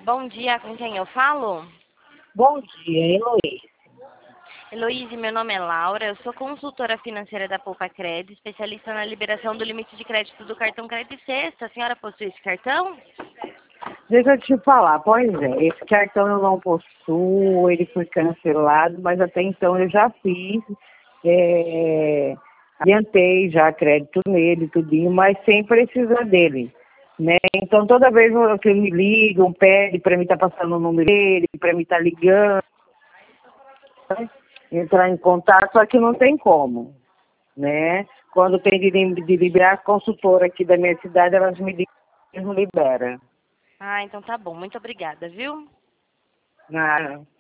Bom dia, com quem eu falo? Bom dia, Heloí. Heloíse, meu nome é Laura, eu sou consultora financeira da Poupa Crédito, especialista na liberação do limite de crédito do cartão Crédito Sexta. A senhora possui esse cartão? Deixa eu te falar, pois é, esse cartão eu não possuo, ele foi cancelado, mas até então eu já fiz, adiantei já crédito nele, tudinho, mas sem precisar dele, né? Então toda vez que me ligam, pede para mim estar passando o número dele, para mim estar ligando, né? Entrar em contato, só que não tem como, né? Quando tem de liberar, a consultora aqui da minha cidade, elas me ligam e não liberam. Ah, então tá bom. Muito obrigada, viu? Ah,